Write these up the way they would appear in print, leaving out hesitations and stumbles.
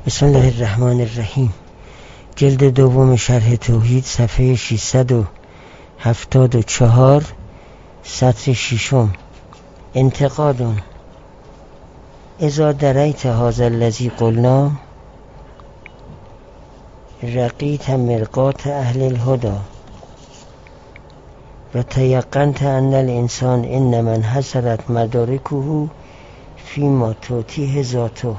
بسم الله الرحمن الرحیم. جلد دوم شرح توحید، صفحه 674، سطر ششم. انتقاد: اذا دریت هذا الذی قلنا رقیت مرقات اهل الهدى و تیقنت ان الانسان انما انحصرت مدارکه فیما تعطیه ذاته.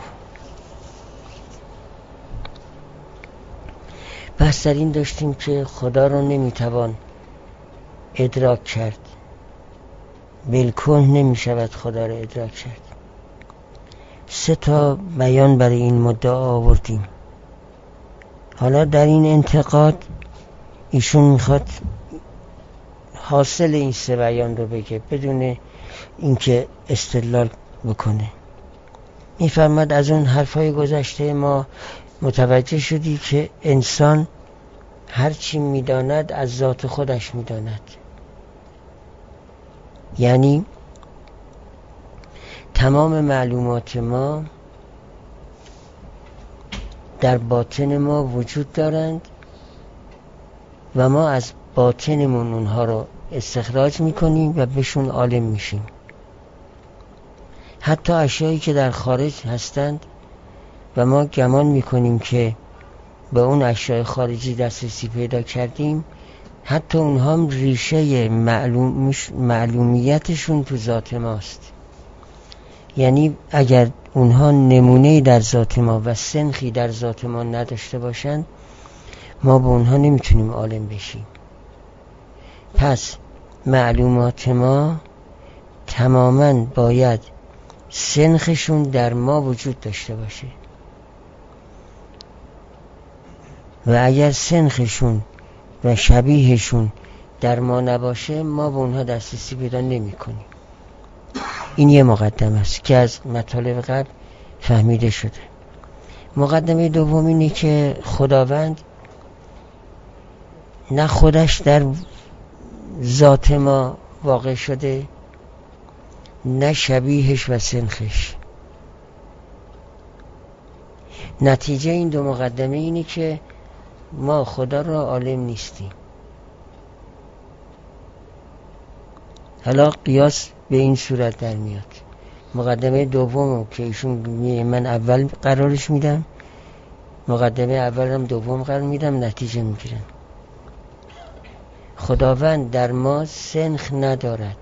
بحث در این داشتیم که خدا رو نمیتوان ادراک کرد، بالکل نمیشود خدا رو ادراک کرد. 3 بیان برای این مدعا آوردیم. حالا در این انتقاد ایشون میخواد حاصل این 3 بیان رو بگه بدون اینکه استدلال بکنه. میفرماد از اون حرفای گذشته ما متوجه شدی که انسان هرچی میداند از ذات خودش میداند، یعنی تمام معلومات ما در باطن ما وجود دارند و ما از باطنمون اونها رو استخراج میکنیم و بهشون عالم میشیم. حتی اشیایی که در خارج هستند و ما گمان میکنیم که به اون اشیاء خارجی دسترسی پیدا کردیم، حتی اونها هم ریشه معلومیتشون تو ذات ماست. یعنی اگر اونها نمونه‌ای در ذات ما و سنخی در ذات ما نداشته باشند، ما به اونها نمیتونیم عالم بشیم. پس معلومات ما تماماً باید سنخشون در ما وجود داشته باشه و اگر سنخشون و شبیهشون در ما نباشه، ما به اونها دسترسی پیدا نمی کنیم. این یه مقدمه است که از مطالب قبل فهمیده شده. مقدمه دوم اینه که خداوند نه خودش در ذات ما واقع شده، نه شبیهش و سنخش. نتیجه این 2 مقدمه اینه که ما خدا را عالم نیستیم. حالا قیاس به این صورت در میاد. مقدمه دومو که ایشون من اول قرارش میدم، مقدمه اولم دوم قرار میدم، نتیجه میگیرم. خداوند در ما سنخ ندارد،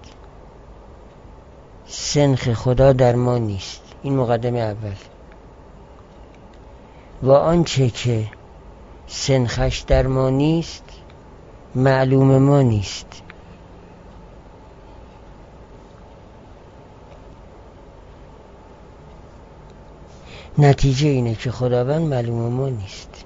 سنخ خدا در ما نیست. این مقدمه اول. و آنچه که سنخش در ما نیست معلوم ما نیست. نتیجه اینه که خداوند معلوم ما نیست.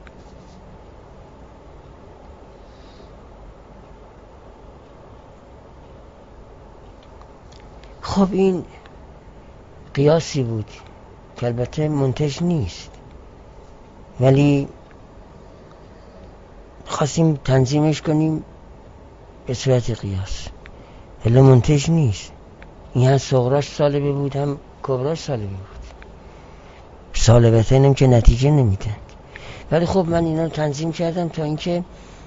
خب این قیاسی بود که البته منتج نیست، ولی خواستیم تنظیمش کنیم به صورت قیاس، ولی منتج نیست. این هم صغراش سالبه بود، هم کبراش سالبه بود. سالبتین هم که نتیجه نمیدن. ولی خب من اینا رو تنظیم کردم تا اینکه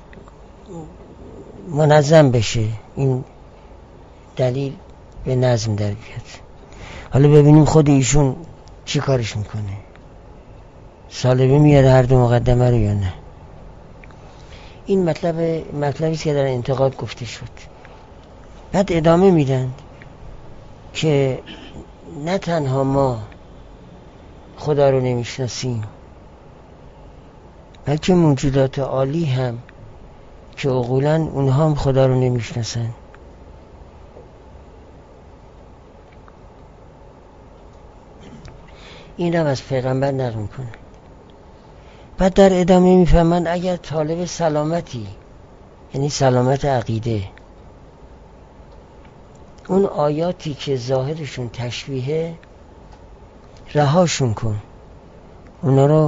منظم بشه، این دلیل به نظم در بیاد. حالا ببینیم خود ایشون چی کارش میکنه، سالبه میاد هر 2 مقدمه رو یا نه. این مطلبی که در انتقاد گفته شد. بعد ادامه میدن که نه تنها ما خدا رو نمیشناسیم، بلکه موجودات عالی هم که عقولاً اونها هم خدا رو نمیشناسن. این رو از پیغمبر نقل میکنه. بعد در ادامه میفهمن اگر طالب سلامتی، یعنی سلامت عقیده، اون آیاتی که ظاهرشون تشبیهه رهاشون کن، اونا رو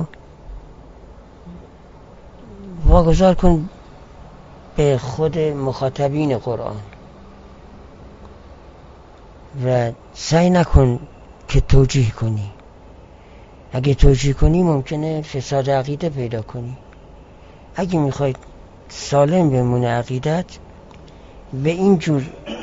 واگذار کن به خود مخاطبین قرآن و سعی نکن که توجیه کنی. اگه توجیه کنی ممکنه فساد عقیده پیدا کنی. اگه میخوای سالم بمونه عقیدت، به این جور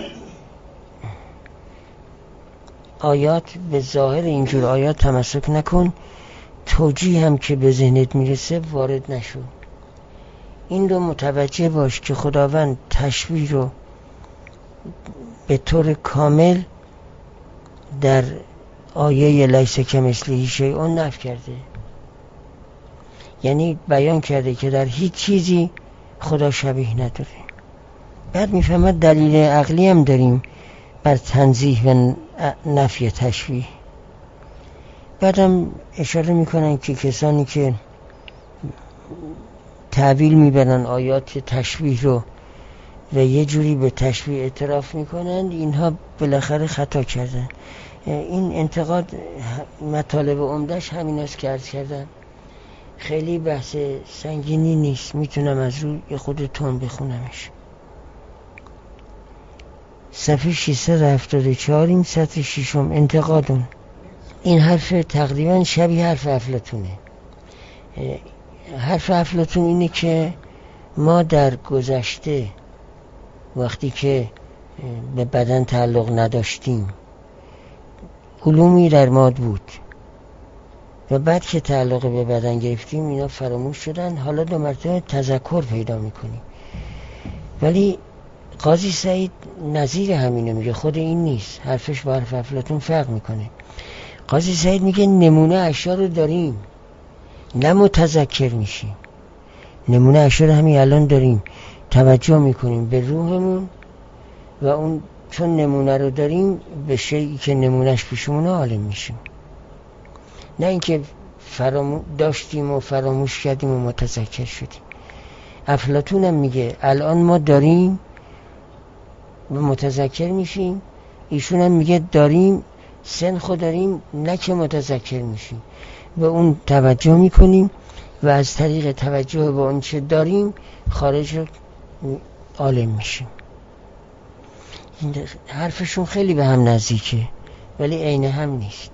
آیات، به ظاهر اینجور آیات تمسک نکن. توجیه هم که به ذهنت میرسه وارد نشو. این رو متوجه باش که خداوند تشبیه رو به طور کامل در آیه لیس کمثله شیء نفی کرده. یعنی بیان کرده که در هیچ چیزی خدا شبیه نداره. بعد میفهمد دلیل عقلی هم داریم بر تنزیه و نفی تشبیه. بعدم اشاره میکنن که کسانی که تعبیل میبرن آیات تشبیه رو و یه جوری به تشبیه اعتراف میکنن، اینها بالاخره خطا کردن. این انتقاد مطالب عمده‌اش همین است که عرض کردم، خیلی بحث سنگینی نیست، میتونم از روی خود تون بخونمش. صفحه 674 این سطر ششم، انتقادون. این حرف تقریبا شبیه حرف افلاطونه. حرف افلاطون اینه که ما در گذشته وقتی که به بدن تعلق نداشتیم علومی در ما بود و بعد که تعلق به بدن گرفتیم اینا فراموش شدن، حالا دو مرتبه تذکر پیدا میکنیم. ولی قاضی سعید نظیر همینه میگه، خود این نیست، حرفش با حرف افلاطون فرق میکنه. قاضی سعید میگه نمونه اشیا رو داریم، نه متذکر میشیم. نمونه اشیا رو همین الان داریم، توجه میکنیم به روحمون و اون چون نمونه رو داریم به شیئی که نمونهش پیشمونه عالم میشیم، نه اینکه داشتیم و فراموش کردیم و متذکر شدیم. افلاطون هم میگه الان ما داریم و متذکر میشیم، ایشون هم میگه داریم سنخ داریم نه که متذکر میشیم، به اون توجه میکنیم و از طریق توجه به اون چه داریم خارج عالم میشیم. حرفشون خیلی به هم نزدیکه ولی عین هم نیست.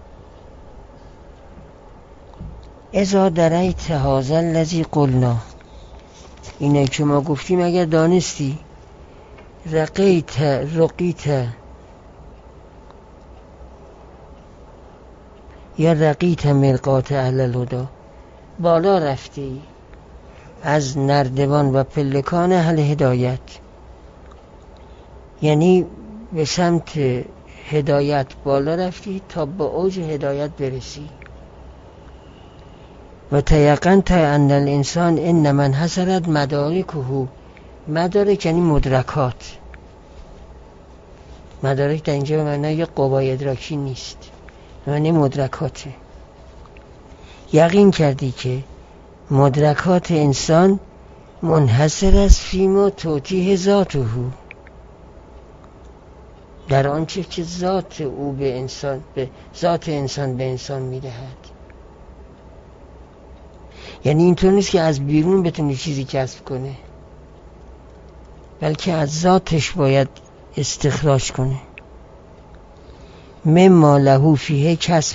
اذا دریت هذا الذی قلنا، اینه که ما گفتیم اگر دانستی، رقیت یا رقیت مرقات اهل الهدی، بالا رفتی از نردبان و پلکان اهل هدایت، یعنی به سمت هدایت بالا رفتی تا به اوج هدایت برسی. و تیقنت ان الانسان ان من حصرت مدارکه، مدارک یعنی مدرکات. مدارک در اینجا به معنای قوای ادراکی نیست، به معنای مدرکاته. یقین کردی که مدرکات انسان منحصر است فیما توتیه ذاته، در آنچه که ذات او به انسان، به ذات انسان به انسان میدهد. یعنی اینطور نیست که از بیرون بتونی چیزی کسب کنه، بلکه از ذاتش باید استخراج کنه. مما له فیه کسب،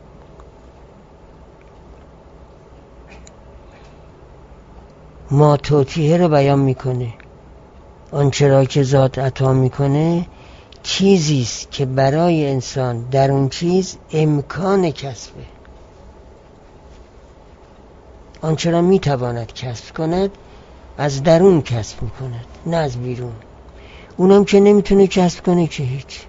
ما توتیه رو بیان میکنه. آنچه را که ذات عطا میکنه چیزیست که برای انسان در اون چیز امکان کسبه. آنچه را میتواند کسب کند از درون کسب میکند نه از بیرون. اونم که نمیتونه کسب کنه که هیچ.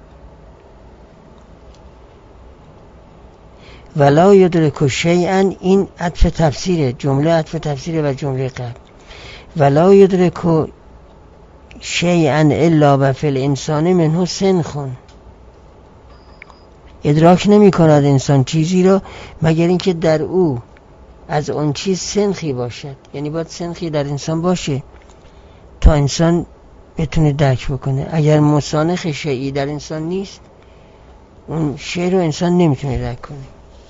ولا یدرک شیئا، این عطف تفسیره، جمله عطف تفسیره و جمله قبل. ولا یدرک شیئا الا و فی الانسان منه سنخ، ادراک نمی کند انسان چیزی را مگر اینکه در او از اون چیز سنخی باشد. یعنی باید سنخی در انسان باشه تا انسان بتونه درک بکنه. اگر مسانخ شیئی در انسان نیست اون شی رو انسان نمیتونه درک کنه.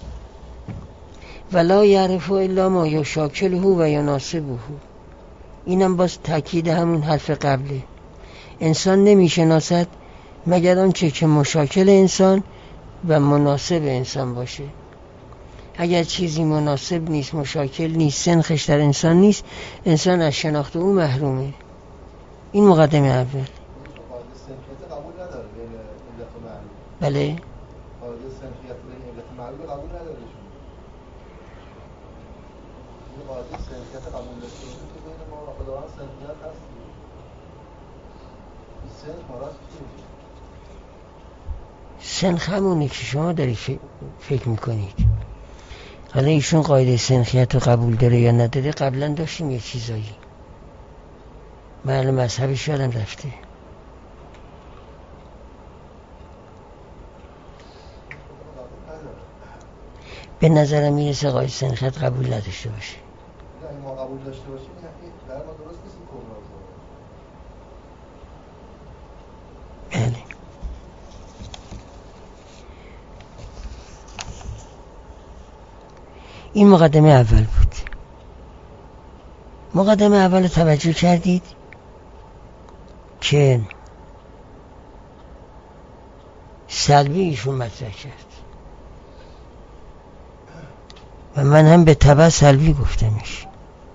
ولا یعرف الا ما یشاکله و یناسبه، اینم باز تاکید همون حرف قبله. انسان نمیشناسد مگر آنچه که مشاکل انسان و مناسب انسان باشه. اگر چیزی مناسب نیست، مشاکل نیست، سنخش در انسان نیست، انسان از شناخت او محرومه. این مقدمه اول. قاعده سنخیت قبول نداره بین علت و معلول. بله. قاعده سنخیت بین علت و معلول قبول نداره شما. این قاعده سنخیت قبول داشته باشه که بین ما و خداوند سنخیت هست. این سنخ مراد چیه؟ سنخ همونه که شما دارید فکر میکنید. حالا ایشون قاعده سنخیت رو قبول داره یا نداره، قبلا داشتیم یه چیزایی. معلوم مذهبش یادم رفته. به نظرم میرسه قاعده سنخیت قبول نداشته باشه. اگه ما قبول داشته باشیم در ما درست نیست کبرا. بله. این مقدمه اول بود. مقدمه اول توجه کردید که سلبی ایشون مطرح کرد و من هم به تبع سلبی گفتمش.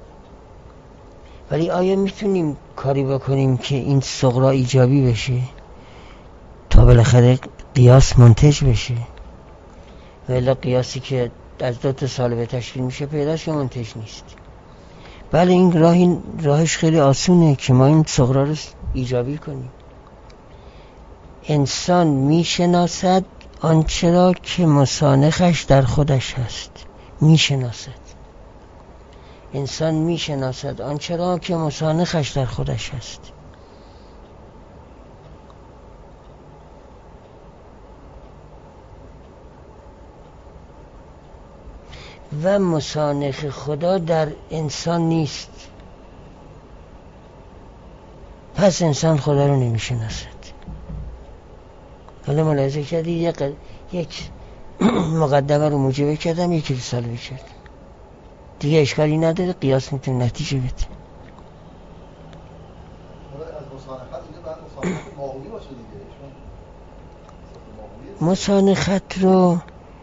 ولی آیا میتونیم کاری بکنیم که این صغرا ایجابی بشه تا بالاخره قیاس منتج بشه؟ ولی قیاسی که از دو تا سالبه تشکیل میشه پیداش یا منتج نیست؟ بله، این راهش خیلی آسونه که ما این صغرا رو ایجابی کنیم. انسان میشناسد آنچه را که مسانخش در خودش هست. انسان میشناسد آنچه را که مسانخش در خودش هست. و مسانخ خدا در انسان نیست. پس انسان خدا رو نمیشناسد. حالا ملاحظه کردید یک مقدمه رو موجبه کردم، یکی رو سلبه کردم. دیگه اشکالی نداره، قیاس میتونه نتیجه بده. از مسانخت دیگه بعد مسانخت ماهوی باشه دیگه. مسانخت رو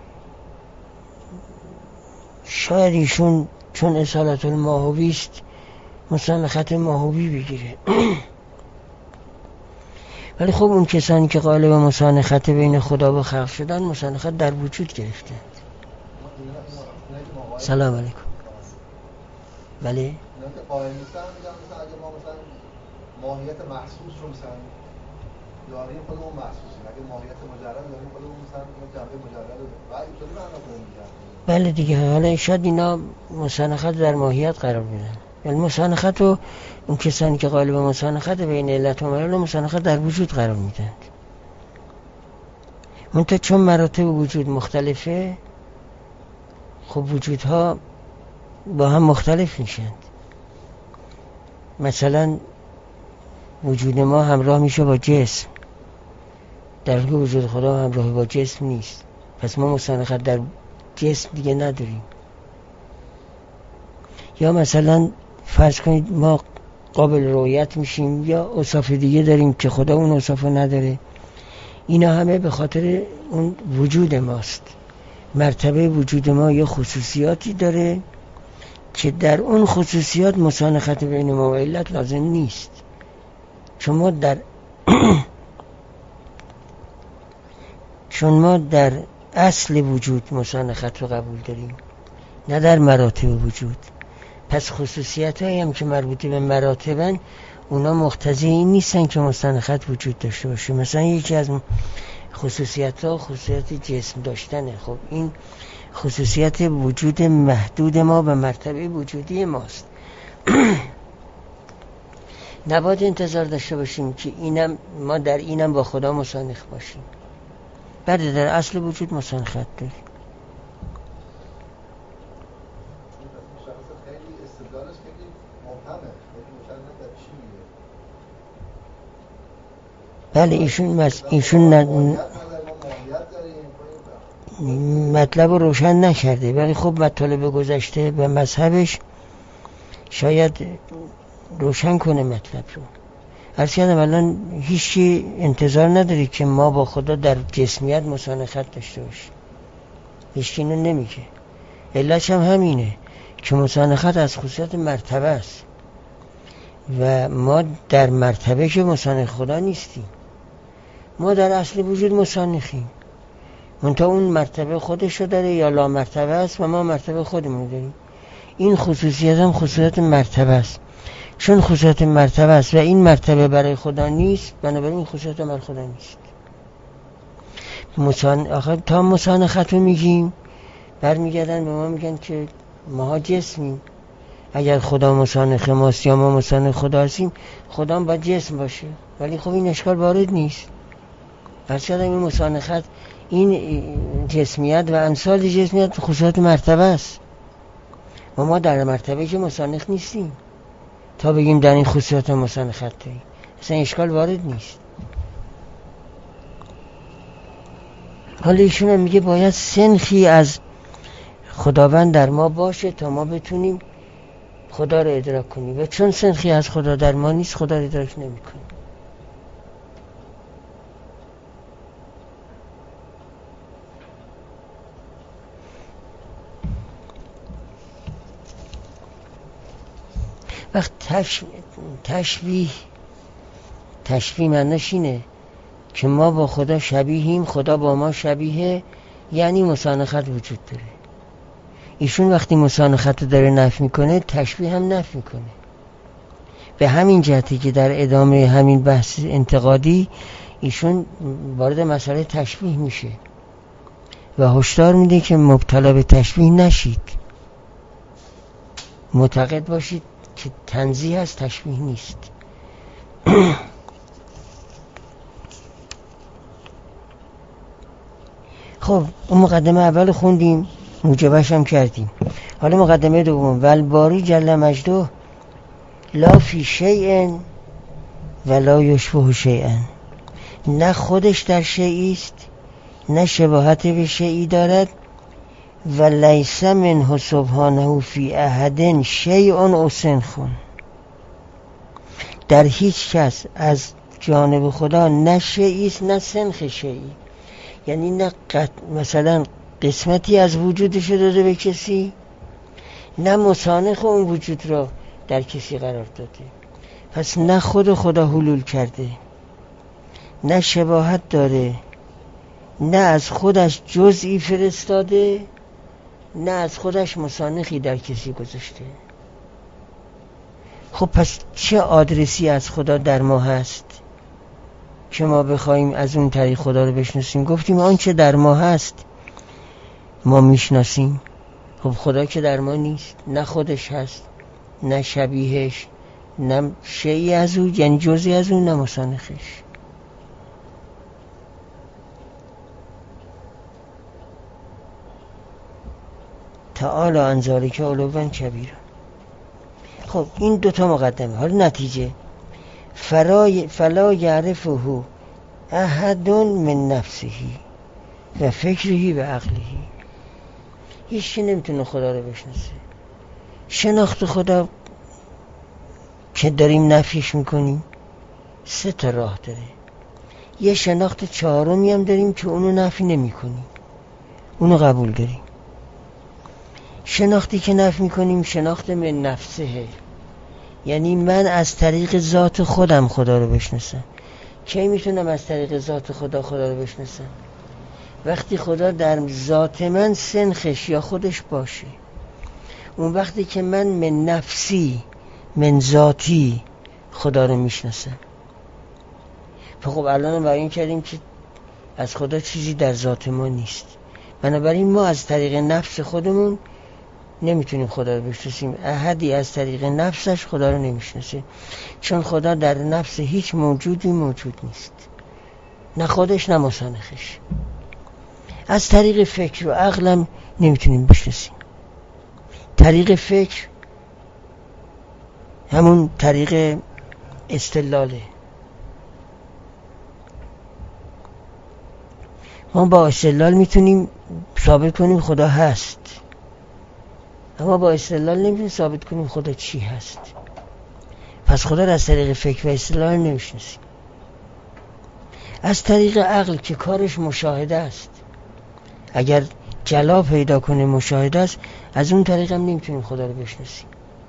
شاید ایشون چون اصالت الماهوی است مسانخت ماهوی بگیره. ولی خب اون کسانی که قائل به مسانخت بین خدا و خلق شدن، مسانخت در وجود گرفتند. سلام علیکم. بله. اینا که قائل نیستن میگن مثلا اگه ما مثلا ماهیت محسوس رو مثلا داریم خودمون محسوسیم، اگه ماهیت مجرد داریم خودمون مثلا جنبه مجرد رو و اینطوری معنا کنیم. بله دیگه. حالا شاید اینا مسانخت در ماهیت قرار بدن. یعنی مسانخت رو اون کسانی که قائل به مسانخت بین علت و معلول، مسانخت در وجود قرار میدن. منتها چون مراتب وجود مختلفه، خب وجودها با هم مختلف میشن. مثلا وجود ما همراه میشه با جسم، در حالی که وجود خدا همراه با جسم نیست. پس ما مسانخت در جسم دیگه نداریم. یا مثلا فرض کنید ما قابل رؤیت میشیم یا اوصاف دیگه داریم که خدا اون اوصاف نداره. اینا همه به خاطر اون وجود ماست. مرتبه وجود ما یا خصوصیاتی داره که در اون خصوصیات مسانخت بین ما و علت لازم نیست. چون ما در اصل وجود مسانخت رو قبول داریم، نه در مراتب وجود. پس خصوصیت هایی هم که مربوطه به مراتبن، اونا مقتضی این نیستن که مسانخت وجود داشته باشه. مثلا یکی از خصوصیت ها خصوصیت جسم داشتنه. خب این خصوصیت وجود محدود ما به مرتبه وجودی ماست. نباید انتظار داشته باشیم که ما در اینم با خدا مسانخ باشیم. بعد در اصل وجود مسانخت داریم. بله ایشون مطلب رو روشن نکرده، ولی خب مطالب گذشته و مذهبش شاید روشن کنه مطلب رو. عرض کردم الان هیچی انتظار نداری که ما با خدا در جسمیت مسانخت داشته باشیم. هیچی اینو نمیگه. علتش هم همینه که مسانخت از خصوصیت مرتبه است و ما در مرتبه که مسانخ خدا نیستیم. ما در اصل وجود مسانخیم، منتها اون مرتبه خودشو داره یا لا مرتبه است و ما مرتبه خودمون داریم. این خصوصیت هم خصوصیت مرتبه است. چون خصوصیت مرتبه است و این مرتبه برای خدا نیست، بنابراین این خصوصیت برای خدا نیست. آخه تا مسانخت رو میگیم برمیگردن به ما میگن که ما جسمیم. اگر خدا مسانخ ماست یا ما مسانخ خدا هستیم، خدا هم باید جسم باشه، ولی خب این اشکال وارد نیست. پس چرا این مسانخت، این جسمیت و امثال جسمیت خصوصیت مرتبه است و ما در مرتبه که مسانخ نیستیم تا بگیم در این خصوصیت مسانخت داریم. اصلا اشکال وارد نیست. حالا ایشون هم میگه باید سنخی از خداوند در ما باشه تا ما بتونیم خدا رو ادراک کنیم و چون سنخی از خدا در ما نیست، خدا رو ادراک نمی کنیم. وقت تشبیه معناش اینه که ما با خدا شبیهیم، خدا با ما شبیه، یعنی مسانخت وجود داره. ایشون وقتی مسانخت رو داره نفی میکنه، تشبیه هم نفی میکنه. به همین جهتی که در ادامه همین بحث انتقادی ایشون وارد مسئله تشبیه میشه و هشدار میده که مبتلا به تشبیه نشید، معتقد باشید که تنزیه از تشبیه نیست. خب اون مقدمه اول خوندیم، موجبش هم کردیم. حالا مقدمه دوم، والباری جل مجده لا فی شیء ولا یشبه شیئا، نه خودش در شیئی است نه شباهت به شیئی دارد و لیس منه سبحانه فی احد شیء او سنخ، در هیچ کس از جانب خدا نه شیئی است نه سنخ شیئی، یعنی نه مثلا قسمتی از وجودش داده به کسی، نه مسانخ اون وجود را در کسی قرار داده. پس نه خود خدا حلول کرده، نه شباهت داره، نه از خودش جزئی فرستاده، نه از خودش مسانخی در کسی گذاشته. خب پس چه آدرسی از خدا در ما هست که ما بخوایم از اون طریق خدا رو بشناسیم؟ گفتیم آنچه در ما هست ما میشناسیم. خب خدا که در ما نیست، نه خودش هست نه شبیهش نه شیئی از او، یعنی جزئی از اون، نه مسانخش. تعالی عن ذلک علوا کبیرا. خب این دوتا مقدمه. حالا نتیجه، فلا یعرفه احد من نفسه و فکره و عقله. هیچی نمیتونه خدا رو بشناسه. شناخت خدا که داریم نفیش میکنیم 3 تا راه داره. یه شناخت چهارمی هم داریم که اونو نفی نمی کنیم، اونو قبول داریم. شناختی که نفی میکنیم شناخت من نفسه، یعنی من از طریق ذات خودم خدا رو بشناسم. کی میتونم از طریق ذات خدا رو بشناسم؟ وقتی خدا در ذات من سنخش یا خودش باشه. اون وقتی که من من نفسی، من ذاتی خدا رو میشناسم. خب الان بیان کردیم که از خدا چیزی در ذات ما نیست، بنابراین ما از طریق نفس خودمون نمیتونیم خدا رو بشناسیم. احدی از طریق نفسش خدا رو نمیشناسه، چون خدا در نفس هیچ موجودی موجود نیست، نه خودش نه مسانخش. از طریق فکر و عقلم نمیتونیم بشناسیم. طریق فکر همون طریق استدلاله. ما با استدلال میتونیم ثابت کنیم خدا هست، اما با استدلال نمیتونیم ثابت کنیم خدا چی هست. پس خدا را از طریق فکر و استدلال نمیشناسیم. از طریق عقل که کارش مشاهده است، اگر جلا پیدا کنه مشاهده است، از اون طریق هم نمیتونیم خدا رو بشناسیم.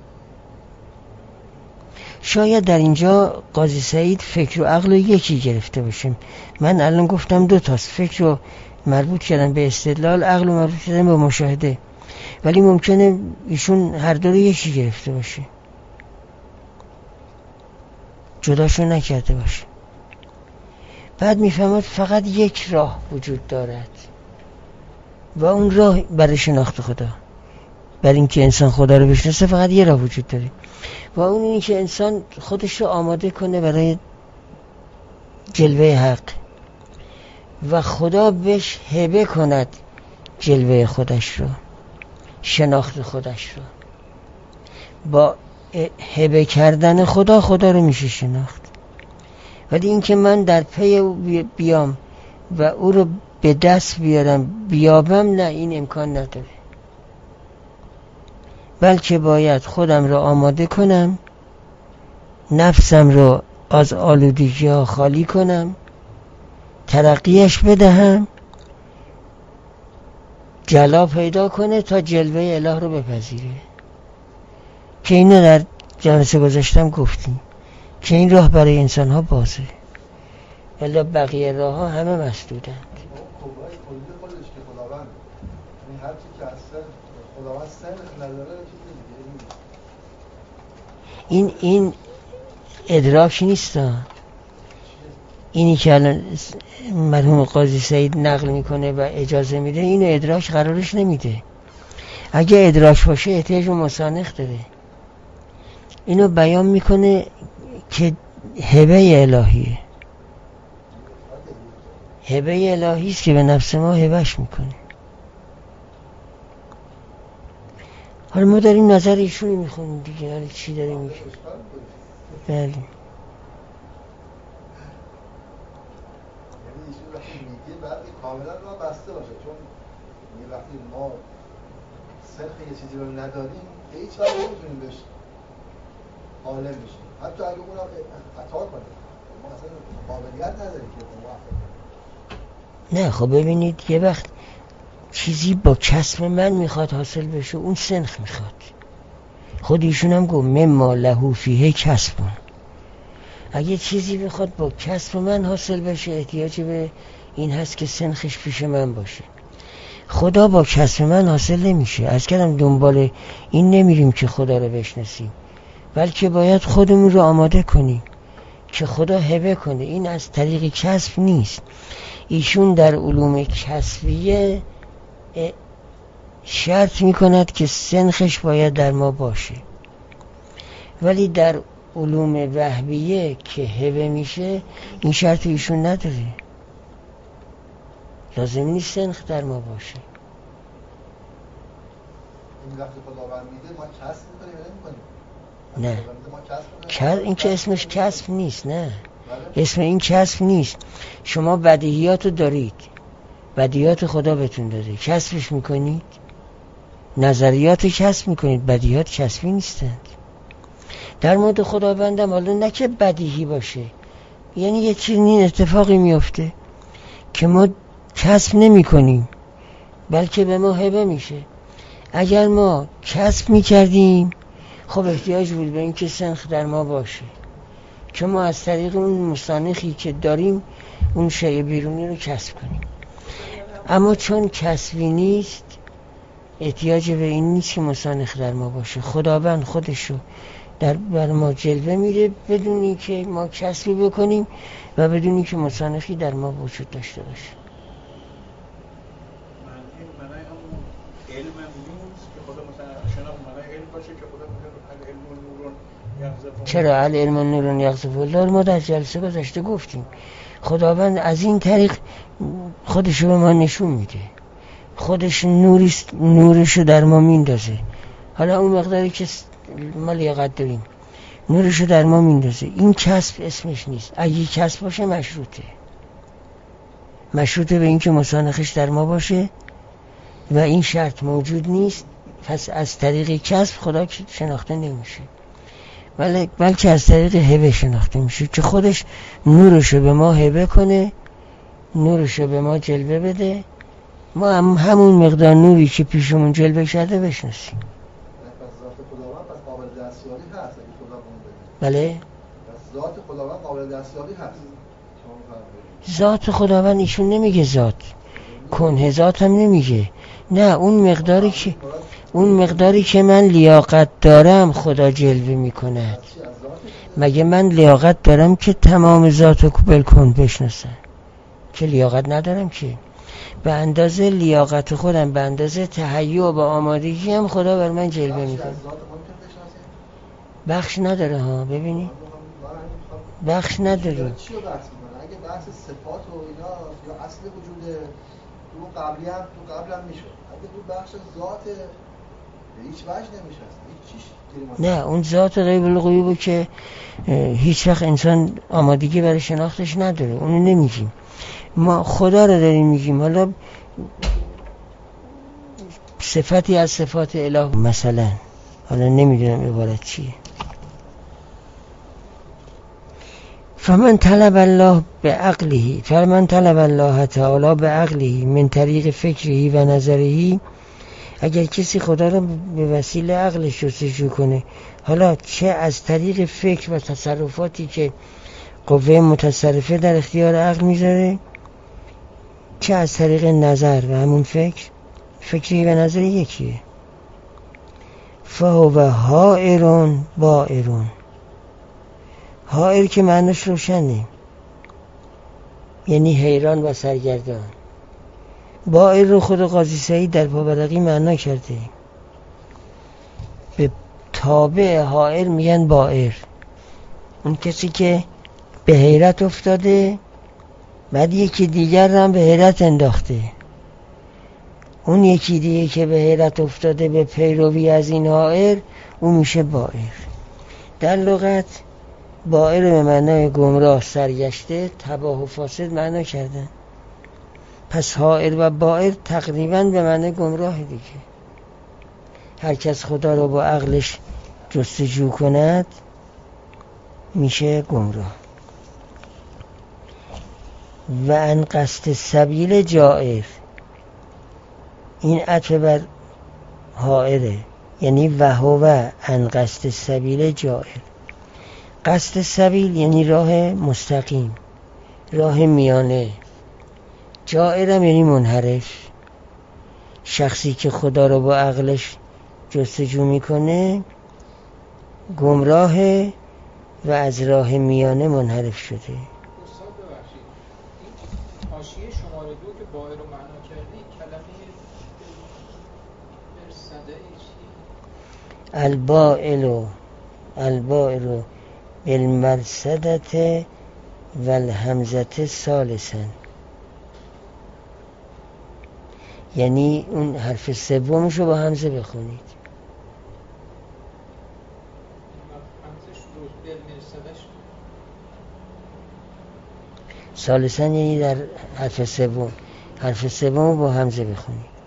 شاید در اینجا قاضی سعید فکر و عقل رو یکی گرفته باشیم. من الان گفتم دو تاست، فکر رو مربوط کردن به استدلال، عقل رو مربوط کردن به مشاهده، ولی ممکنه ایشون هر دو رو یکی گرفته باشه، جداشو نکرده باشه. بعد میفهمد فقط یک راه وجود دارد و اون راه برای شناخت خدا، برای اینکه انسان خدا رو بشناسه فقط یه راه وجود داره و اون اینه که انسان خودش رو آماده کنه برای جلوه حق و خدا بهش هبه کند جلوه خودش رو، شناخت خودش رو. با هبه کردن خدا رو میشه شناخت. ولی اینکه من در پی او بیام و او رو به دست بیارم بیابم، نه، این امکان نداره. بلکه باید خودم رو آماده کنم، نفسم رو از آلودگی ها خالی کنم، ترقیش بدهم، جلا پیدا کنه تا جلوه اله رو بپذیره. که اینو در جلسه گذاشتم گفتیم که این راه برای انسان ها بازه، ولی بقیه راه ها همه مسدودند. این ادراک نیست. اینی که الان مرحوم قاضی سعید نقل میکنه و اجازه میده، اینو ادراک قرارش نمیده. اگه ادراک باشه احتیاج به مسانخ داره. اینو بیان میکنه که هبه الهیه، هبه الهی است که به نفس ما هبهش میکنه. حالا ما داریم نظر ایشونی میخونیم دیگه، حالا چی داره میگه؟ بله. یعنی ایشون وقتی میگه بعد کاملا راه بسته باشه، چون وقتی ما صرف یه چیزی رو نداریم به هیچ وجه نمیتونیم بهش عالم بشیم، حتی اگه اونم خطا کنه ما اصلا قابلیت نداریم که موفق. نه خب ببینید، یه وقت چیزی با کسب من میخواد حاصل بشه، اون سنخ میخواد. خود ایشون هم گفت مما له فیه کسب. اگه چیزی بخواد با کسب من حاصل بشه، احتیاج به این هست که سنخش پیش من باشه. خدا با کسب من حاصل نمیشه. از کردم دنبال این نمیریم که خدا رو بشناسیم، بلکه باید خودمون رو آماده کنیم که خدا هبه کنه. این از طریق کسب نیست. ایشون در علوم کسبیه شرط میکند که سنخش باید در ما باشه، ولی در علوم وهبیه که هبه میشه این شرط ایشون نداره. لازم نیست سنخ در ما باشه. این وقتی خداوند میده ما کسب میکنیم یا نه، نمیکنیم؟ این که اسمش کسب نیست. نه، اسم این کسب نیست. شما بدیهیاتو دارید، بدیهیات خدا بهتون داده، کسبش میکنید. نظریات کسب میکنید، بدیهیات کسبی نیستند. در مورد خداوندم حالا نه که بدیهی باشه، یعنی یه چنین اتفاقی میفته که ما کسب نمی کنیم بلکه به ما هبه میشه. اگر ما کسب میکردیم خب احتیاج بود به این که سنخ در ما باشه که ما از طریق اون مصانخی که داریم اون شیء بیرونی رو کسب کنیم. اما چون کسبی نیست احتیاج به این نیست که مصانخ در ما باشه. خداوند خودشو بر ما جلوه میده بدون اینکه ما کسبی بکنیم و بدون اینکه مصانخی در ما وجود داشته باشه. چرا العلم نور یغزف الله ما در جلسه گذشته گفتیم. خداوند از این طریق خودشو به ما نشون میده، خودش نورشو در ما میندازه. حالا اون مقداری که ما لیاقت داریم نورشو در ما میندازه. این کسب اسمش نیست. اگه کسب باشه مشروطه به این که مصانخش در ما باشه و این شرط موجود نیست، پس از طریق کسب خدا شناخته نمیشه، بلکه از طریق هبه شناخته میشه که خودش نورشو به ما هبه کنه، نورشو به ما جلوه بده ما همون مقدار نوری که پیشمون جلوه شده بشناسیم. پس ذات خداوند پس قابل دستیابی هست اگه خدا بگه. بله؟ پس ذات خداوند قابل دستیابی هست. ذات خداوند ایشون نمیگه ذات. کنه ذات هم نمیگه. نه، اون مقداری که من لیاقت دارم خدا جلوه میکند. مگه من لیاقت دارم که تمام ذاتو بالکن بشناسم؟ که لیاقت ندارم که. به اندازه لیاقت خودم، به اندازه تهیع و آمادگی هم خدا بر من جلوه میکنه. بخش نداره ها، ببینی؟ بخش نداره. چی رو بحث میکنه؟ اگه بحث صفات و اینا یا اصل وجوده تو قبلی هم میشد. اگه تو بخش ذات هیچ وجه نمیشه. نه، اون ذات غیب الغیوبه که هیچ وقت انسان آمادگی برای شناختش نداره، اونو نمیگیم. ما خدا رو داریم میگیم. حالا صفتی از صفات اله مثلا، حالا نمیدونم عبارت چیه. فمن طلب الله تعالی بعقله من طریق فکره و نظره، اگر کسی خدا رو به وسیله عقلش جستجو کنه، حالا چه از طریق فکر و تصرفاتی که قوه متصرفه در اختیار عقل میذاره، چه از طریق نظر و همون فکری و نظر یکیه. فهو حائرون بائرون. حائر که معنیش روشنه، یعنی حیران و سرگردان. بائر رو خود قاضی سعید در پابرقی معنا کرده. به تابع حائر میگن بائر. اون کسی که به حیرت افتاده بعد یکی دیگر هم به حیرت انداخته. اون یکی دیگه که به حیرت افتاده به پیروی از این حائر، اون میشه بائر. در لغت بائر به معنای گمراه، سرگشته، تباه و فاسد معنا کردن. پس حائر و بائر تقریباً به معنای گمراه دیگه. هر کس خدا رو با عقلش جستجو کند میشه گمراه. و ان قصد سبیل جائر، این عطف بر حائره، یعنی وهو ان قصد سبیل جائر. قصد سبیل یعنی راه مستقیم، راه میانه. جائرم یعنی منحرف. شخصی که خدا رو با عقلش جستجو میکنه گمراه و از راه میانه منحرف شده. استاد ببخشید، این حاشیه شماره 2 که بائر رو معنا کردی، کلمه مرصده چیه؟ البائر بالمرصدة والهمزة ثالثا، یعنی اون حرف سومش رو با همزه بخونید. ثالثا یعنی در حرف سوم، حرف سوم رو با همزه بخونید.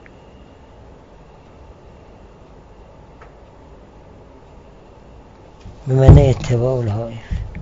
به معنی اتباع الحائر.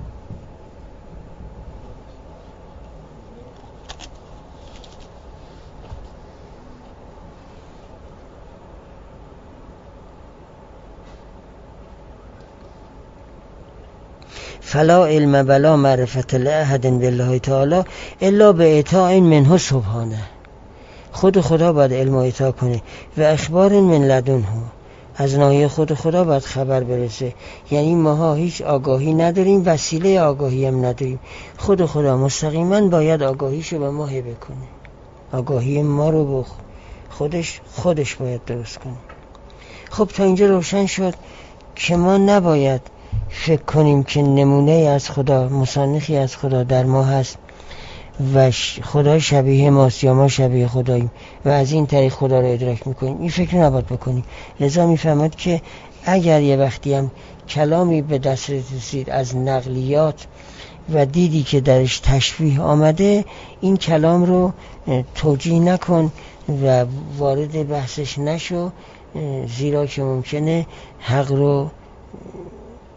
فلا علم بلا معرفت لأحد بالله تعالی الا به اعطاء منه سبحانه. خود خدا باید علم و اعطا کنه و اخبار من لدنه، از ناحیه خود خدا باید خبر برسه. یعنی ماها هیچ آگاهی نداریم، وسیله آگاهی هم نداریم. خود خدا مستقیما باید آگاهیشو به ما هبه کنه. آگاهی ما رو خودش باید درست کنه. خب تا اینجا روشن شد که ما نباید فکر کنیم که نمونه از خدا، مصنفی از خدا در ما هست و خدا شبیه ماست یا ما شبیه خداییم و از این طریق خدا رو ادراک میکنیم. این فکر نباید بکنیم. لذا میفهمد که اگر یه وقتی هم کلامی به دست رسید از نقلیات و دیدی که درش تشبیه آمده، این کلام رو توجیه نکن و وارد بحثش نشو، زیرا که ممکنه حق رو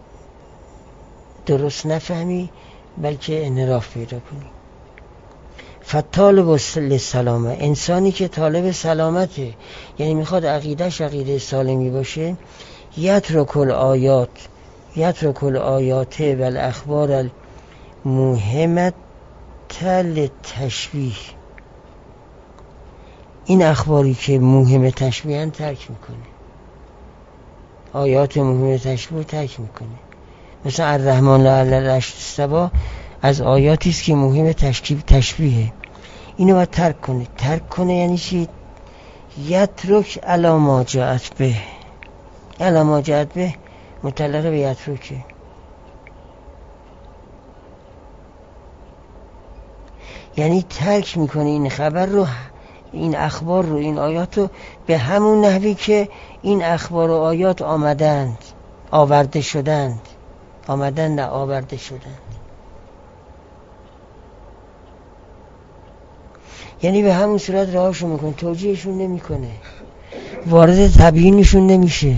درست نفهمی بلکه انحراف پیدا کنی. فطالب للسلامه، انسانی که طالب سلامته، یعنی میخواد عقیدهش عقیده سالمی باشه، یترک الآیات و الاخبار المهمه للتشبیه، این اخباری که مهم تشبیهن ترک میکنه، آیات مهم تشبیه ترک میکنه. مثلا الرحمن علی العرش استوی از آیاتی است که مهم تشبیهه، اینو باید ترک کنه یعنی چی؟ یترک علی ما جاءت به، علی ما جاءت به متعلق به یترکه، یعنی ترک میکنه این خبر رو، این اخبار رو، این آیات رو به همون نحوی که این اخبار و آیات آورده شدند. یعنی به همون صورت رهاشون میکنه، توجیهشون نمیکنه، وارد تبیینشون نمیشه،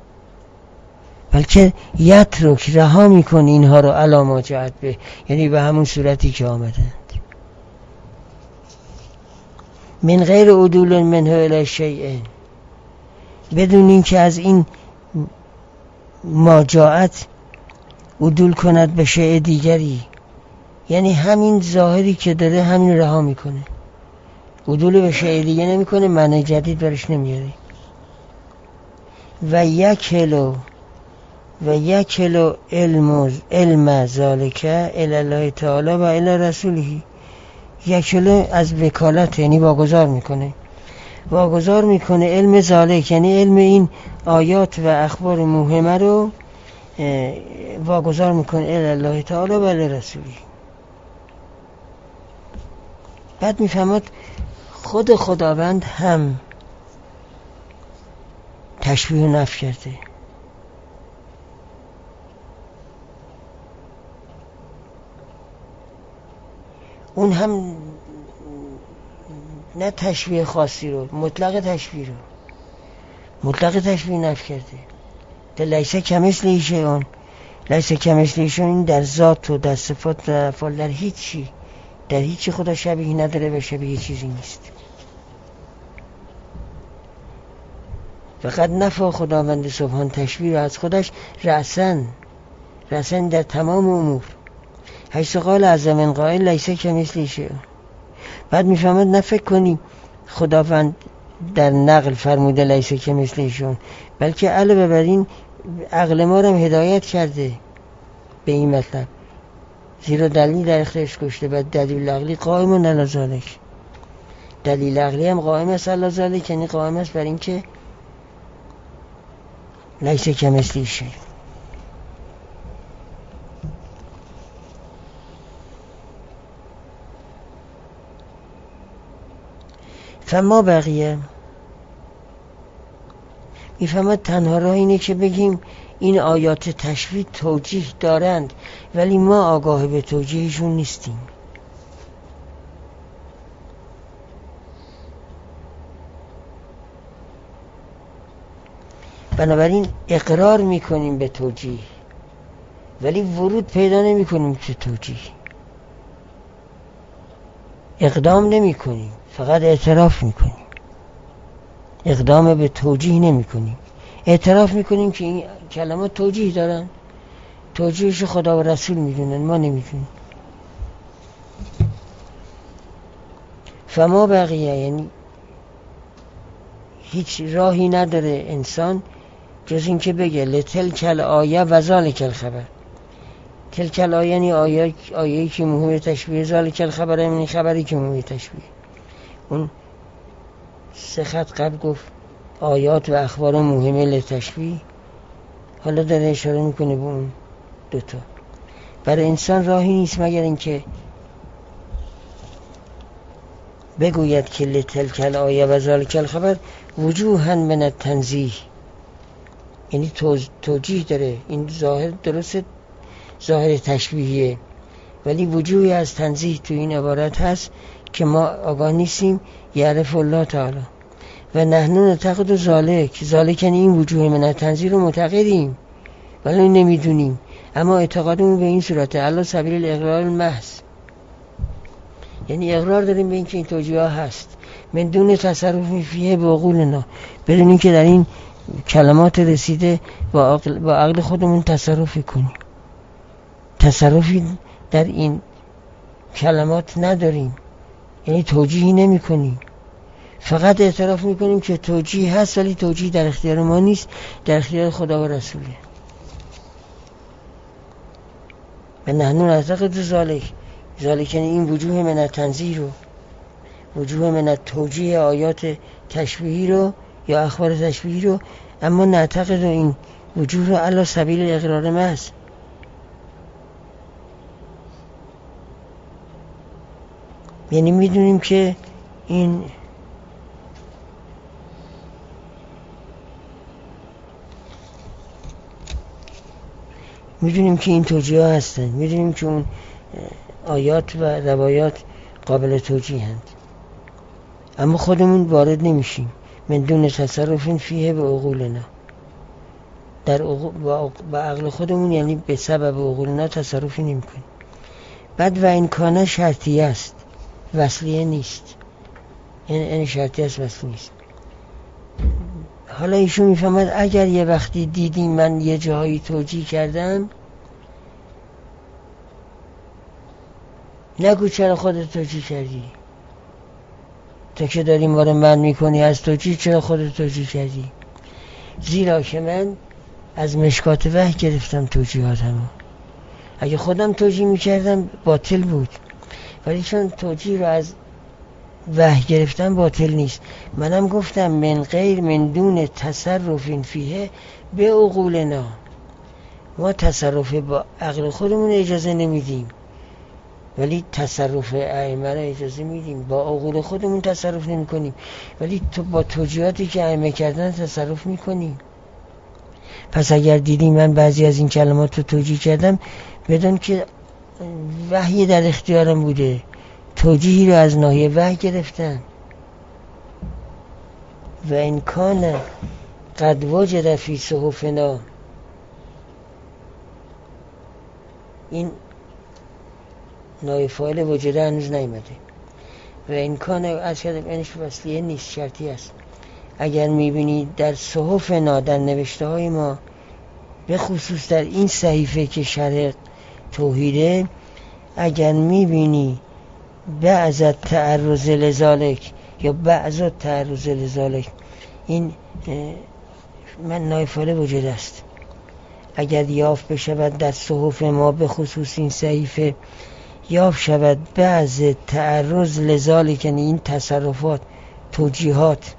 بلکه یترک رها میکنه اینها رو علی ما جاءت به، یعنی به همون صورتی که آمدند، من غیر عدول منه الی شیء، بدون این که از این ماجاعت عدول کند به شیء دیگری، یعنی همین ظاهری که داره همین رها میکنه، عدول به شیء دیگه نمیکنه، معنی جدید برش نمیاره. و یکلو علم ذالک الی الله تعالی و الی رسوله، یکلو از وکالت یعنی واگذار میکنه علم ذالک، یعنی علم این آیات و اخبار مهمه رو واگذار میکنه الی الله تعالی و الی رسوله. بعد میفهمد خود خداوند هم تشبیه و نفی کرده، اون هم نه تشبیه خاصی رو، مطلق تشبیه نفی کرده. لیس کمثله شیء، لیس کمثله شیء، این در ذات و در صفات و افعال، در هیچی خدا شبیه نداره و شبیه چیزی نیست. فقط نفی خداوند سبحان تشبیه از خودش رأسن در تمام امور، حیث قال عز من قائل لیس کمثله شیء. بعد میفهمد نه فکر کنیم خداوند در نقل فرموده لیس کمثله شیء، بلکه علاوه بر این عقل ما رو هم هدایت کرده به این مطلب، زیرا دلیل در اختیارش گذاشته. بعد دلیل عقلی قائم علی ذالک، دلیل عقلی هم قائم است علی ذالک، یعنی قائم است بر این که لیس کمثله شیء. فما بقیه، میفهمد تنها راه اینه که بگیم این آیات تشبیه توجیه دارند ولی ما آگاه به توجیهشون نیستیم. بنابراین اقرار میکنیم به توجیه ولی ورود پیدا نمی کنیم که توجیه، اقدام نمی کنیم، فقط اعتراف میکنیم، اقدام به توجیه نمی کنیم، اعتراف میکنیم که این کلمات توجیه دارن، توجیهش خدا و رسول میدونن، ما نمیدونیم. فما بقیه، یعنی هیچ راهی نداره انسان جز این که بگه لتلک الآیه و ذالک الخبر. تلک الآیه یعنی آیه‌ای که مهم تشبیه، ذالک الخبر یعنی خبری که مهم تشبیه. اون سه خط قبل گفت آیات و اخبار مهمه لتشبیه، حالا داره اشاره میکنه به اون دوتا. برای انسان راهی نیست مگر اینکه بگوید که لتلک الآیه و ذالک الخبر وجوها من التنزیه، یعنی توجیه داره، این ظاهر درسته، ظاهر تشبیهیه ولی وجوهی از تنزیه تو این عبارت هست که ما آگاه نیستیم. یعرف الله تعالی و نحن نعتقد ذالک یعنی این وجوه من التنزیه رو معتقدیم ولی نمیدونیم، اما اعتقادمون به این صورته علی سبیل الاقرار المحض، یعنی اقرار داریم به اینکه این توجیه ها هست، من دون تصرف فیه به عقولنا، بدون اینکه در این کلمات رسیده با عقل خودمون تصرفی کنیم. تصرفی در این کلمات نداریم، یعنی توجیهی نمی کنیم، فقط اعتراف می کنیم که توجیه هست، ولی توجیه در اختیار ما نیست، در اختیار خدا و رسوله. و نحن نعتقد ذالک یعنی این وجوه من التنزیه رو، وجوه من التوجیه آیات تشبیهی رو یا اخبار تشبیهی رو، اما نعتقد این وجوه رو علی سبیل اقرار محض. یعنی میدونیم که این توجیه ها هستن، میدونیم که اون آیات و روایات قابل توجیه هستند، اما خودمون وارد نمیشیم. من دون تصرف فیه به عقولنا، با عقل خودمون یعنی به سبب عقولنا تصرفی نمی کنیم. بعد و این کانه شرطیه است، وصلیه نیست، این شرطیه است، وصلی نیست. حالا ایشون میفهمد اگر یه وقتی دیدیم من یه جایی توجیه کردم، نگو چرا خودت توجیه کردی، تا که داری ما رو منع میکنی از توجیه، چرا خودت توجیه کردی؟ زیرا که من از مشکات وحی گرفتم توجیهاتمو. اگه خودم توجیه میکردم باطل بود، ولی چون توجیه رو از وحی گرفتم باطل نیست. منم گفتم من غیر من دون تصرف فیه به عقولنا، ما تصرف با عقل خودمون اجازه نمیدیم، ولی تصرف ائمه را اجازه میدیم. با عقول خودمون تصرف نمی کنیم، ولی تو با توجیهاتی که ائمه کردن تصرف میکنیم. پس اگر دیدی من بعضی از این کلمات رو توجیه کردم، بدون که وحی در اختیارم بوده، توجیهی رو از ناحیه وحی گرفتن. و این کان قد وجد فی صحفنا، این نایب فاعل وجده هنوز نیامده. و این کان از کردم اینش وصلیه نیست، شرطی است. اگر میبینی در صحفنا، در نوشته های ما، به خصوص در این صحیفه که شرح توحیده، اگر میبینی بعض تعرض لذالک یا بعض تعرض لذالک، این من نایب فاعل وجده است. اگر یافت بشود در صحف ما به خصوص این صحیفه، یافت شود بعض تعرض لذالک، یعنی این تصرفات، توجیهات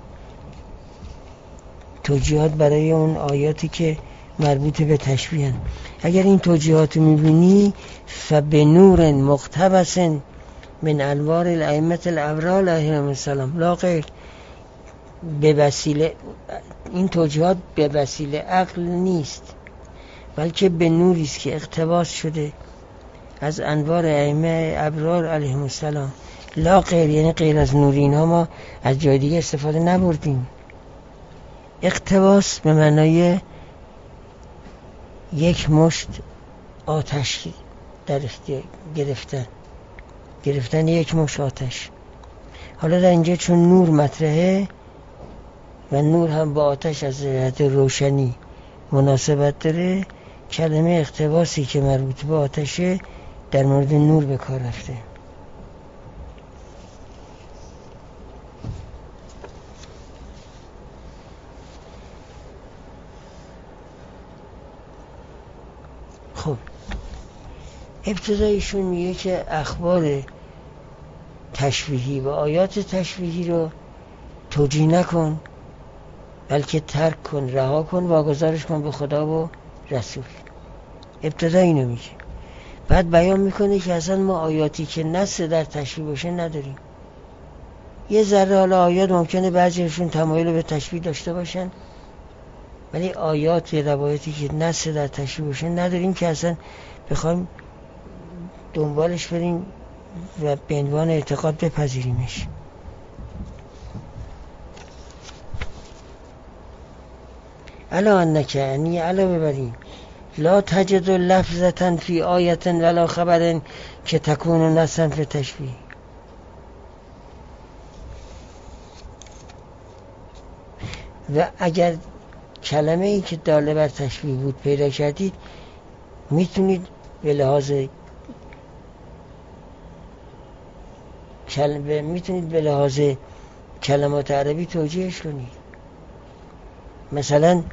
برای اون آیاتی که مربوط به تشبیه هستند. اگر این توجیهات رو میبینی، فبنور مقتبس من انوار الائمه الابرار علیهم السلام لا غیر، به وسیله این توجیهات به وسیله عقل نیست، بلکه به نوری است که اقتباس شده از انوار ائمه ابرار علیهم السلام لا غیر، یعنی غیر از نور اینها ما از جای دیگه استفاده نبردیم. اقتباس به معنای یک مشت آتش در اختیار گرفتن یک مشت آتش. حالا در اینجا چون نور مطرحه و نور هم با آتش از جهت روشنی مناسبت داره، کلمه اقتباسی که مربوط به آتشه در مورد نور به کار رفته. خب ابتدایشون میگه که اخبار تشبیهی و آیات تشبیهی رو توجیه نکن، بلکه ترک کن، رها کن، واگذارش کن به خدا و رسول. ابتدا اینو میگه. بعد بیان میکنه که اصلا ما آیاتی که نص در تشبیه باشه نداریم. یه ذره حالا آیات ممکنه بعضیشون تمایل به تشبیه داشته باشن، ولی آیات روایتی که نص در تشبیه باشه نداریم که اصلا بخوایم دنبالش بریم و به عنوان اعتقاد بپذیریمش. الا انک، یعنی الا ببریم، لا تجد لفظة فی آیة ولا خبر که تکون نصا فی تشبیه. و اگر کلمه ای که داله بر تشبیه بود پیدا کردید میتونید به لحاظ کلمات عربی توجیهش کنید. مثلا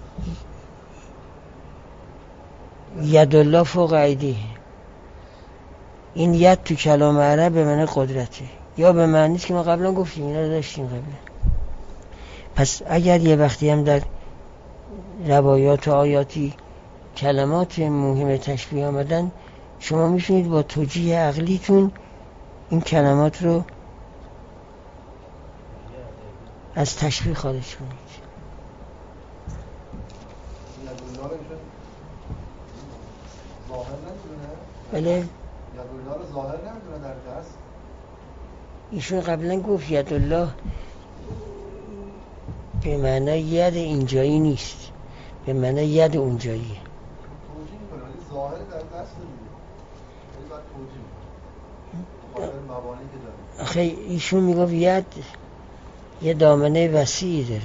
ید الله فوق ایدیه، این ید تو کلام عرب به معنی قدرته، یا به معنی است که ما قبلا گفتیم، اینا رو داشتیم قبلا. پس اگر یه وقتی هم در روایات و آیاتی کلمات مهم تشبیه آمدن، شما میتونید با توجیه عقلیتون این کلمات رو از تشبیه خارج کنید. بله، یدالله رو ظاهر نمیدونه در دست. ایشون قبلا گفت یدالله به معنی ید اینجایی نیست، به معنی ید اونجاییه. توجیه میکنه ولی ظاهر در دست دیگه، ولی باید توجیه میکنه بخاطر مبانی که داره. آخه ایشون میگفت ید یه دامنه وسیعی داره.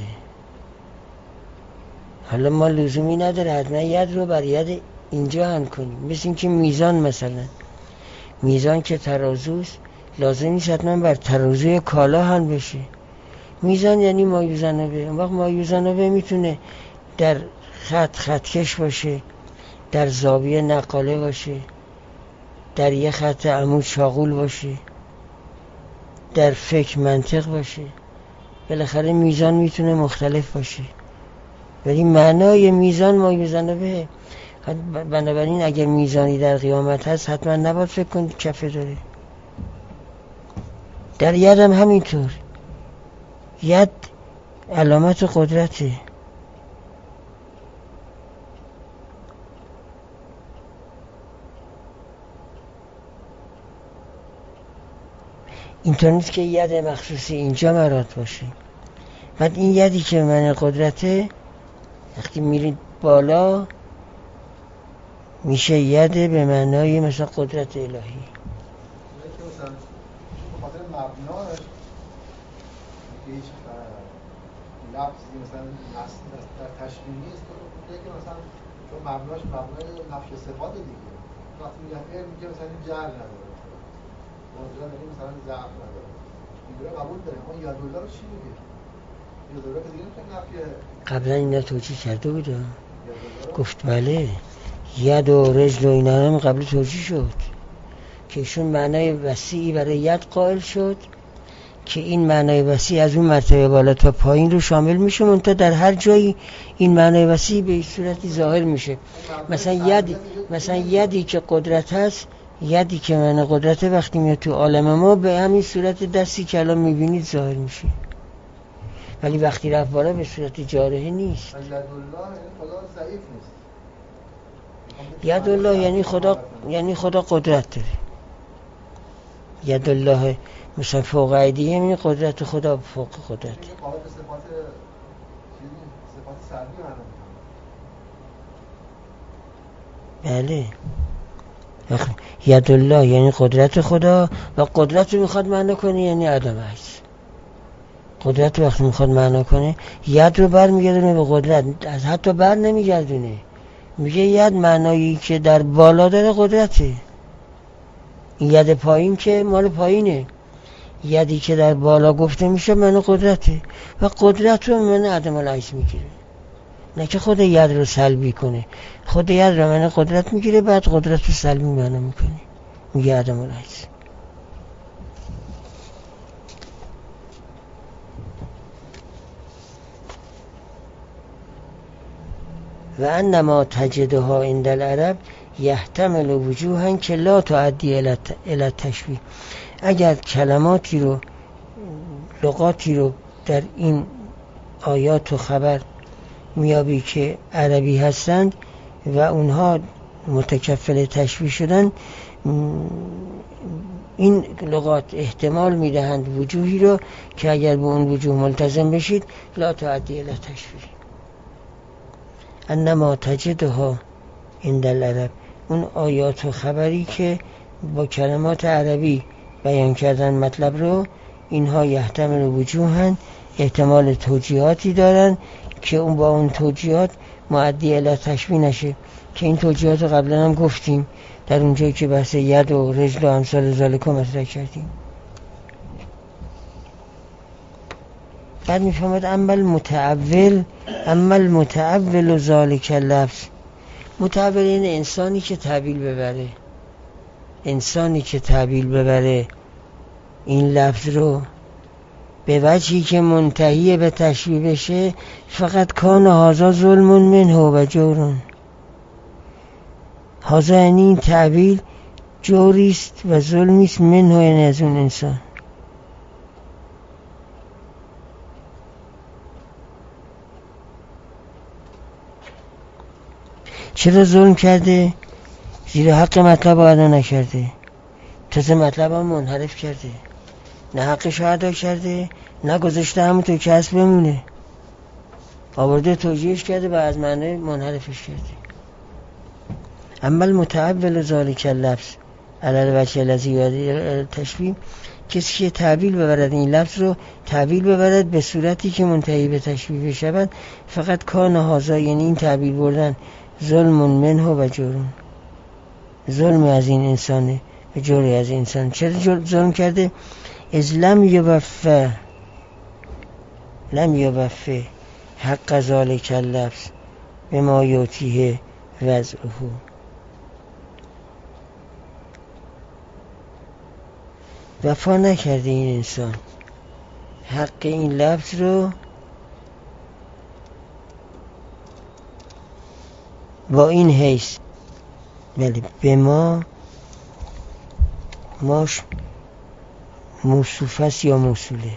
حالا ما لزومی نداره حتما ید رو بر ید اینجا هم کنیم. مثل این که میزان، مثلا میزان که ترازوست، لازم نیست حتما بر ترازوی کالا هم بشه. میزان یعنی مایوزنابه. اون وقت مایوزنابه میتونه در خطکش باشه، در زاویه نقاله باشه، در یه خط عمود شاغول باشه، در فکر منطق باشه. بالاخره میزان میتونه مختلف باشه، ولی معنای میزان مایوزنابه. بنابراین اگر میزانی در قیامت هست حتما نباید فکر کنید کفه داره. در ید هم همینطور، ید علامت قدرته. اینطور نیست که ید مخصوصی اینجا مراد باشه. بعد این یدی که من قدرته وقتی میرید بالا میشه ید به معنای مثلا قدرت الهی. که مثلا به خاطر مبناش که هیچ لفظی مثلا در تشبیه نیست، که مثلا چون مبناش مبنای نفی صفات دیگه، وقتی میگن علم میگه مثلا این جهل نداره، موضوع میگه مثلا ضعف نداره، این رو قبول داره. اما یدالله رو چی میگه؟ یدالله که دیگه نمیشه نفی. قبلا اینا توجیه کرده بود، گفت بله ید و رجل و اینا هم قبل توجیه شد که ایشون معنای وسیعی برای ید قائل شد که این معنای وسیع از اون مرتبه بالا تا پایین رو شامل میشه، منتها در هر جایی این معنای وسیع به این صورتی ظاهر میشه. مثلا یدی که قدرت هست، یدی که معنی قدرت وقتی میاد تو عالم ما به همین صورت دستی که الان میبینید ظاهر میشه، ولی وقتی رفت بالا به صورت جارحه نیست. یدالله یعنی خدا قدرت داره. یدالله مثلا فوق ایدیه یعنی قدرت خدا فوق قدرت. صفات سلبی بله، یدالله یعنی قدرت خدا و قدرت رو میخواد معنی کنه یعنی عدم عجز. قدرت وقتی میخواد معنی کنه ید رو بر میگردونه به قدرت، از حتی بر نمیگردونه، میگه ید معنایی که در بالا داره قدرته، این ید پایین که مال پایینه، یدی که در بالا گفته میشه معنی قدرته و قدرت رو معنی عدم العجز میگیره. نه که خود ید رو سلبی کنه، خود ید رو معنی قدرت میگیره بعد قدرت رو سلبی معنی میکنه، میگه عدم العجز. و انما تجدها عند العرب یحتمل وجوها که لا تؤدی الی التشبیه. اگر کلماتی رو، لغاتی رو در این آیات و خبر میابی که عربی هستند و اونها متکفل تشبیه شدن، این لغات احتمال میدهند وجوهی رو که اگر به اون وجوه ملتزم بشید لا تؤدی الی تشبیه. انما تجدها عند العرب، اون آیات و خبری که با کلمات عربی بیان کردن مطلب رو، اینها یحتمل وجوهن احتمال توجیهاتی دارن که اون با اون توجیهات مؤدی الی تشبیه نشه، که این توجیهات رو قبلا هم گفتیم در اونجایی که بحث ید و رجل و امثال ذالک مطرح کردیم. بعد میفهمد اما المتأول ذالک اللفظ. متأول این انسانی که تعبیل ببره این لفظ رو به وجهی که منتهی به تشبیه بشه، فقط کان هذا ظلم منه و جور. هذا یعنی این تعبیل جوریست و ظلمیست منه، یعنی از اون انسان. چرا ظلم کرده؟ زیرا حق مطلب رو ادا نکرده، تازه مطلب هم منحرف کرده، نه حقش رو ادا کرده نه گذاشته همونطور که هست بمونه، آورده توجیهش کرده و از معنی منحرفش کرده. اما المتأول ذالک اللفظ علی الوجه الذی یؤدی تشبیه، کسی که تعبیل ببرد این لفظ رو تعبیل ببرد به صورتی که منتهی به تشبیه بشود، فقط کان هذا یعنی این تعبیل بردن ظلم منه و جور، ظلم از این انسانه و جوری از این انسان. چرا ظلم کرده؟ از لم یوفه حق ذالک اللفظ به ما یعطیه وضعه. وفا نکرده این انسان حق این لفظ رو با این حیث، ولی به ماش موصوف است یا موصوله،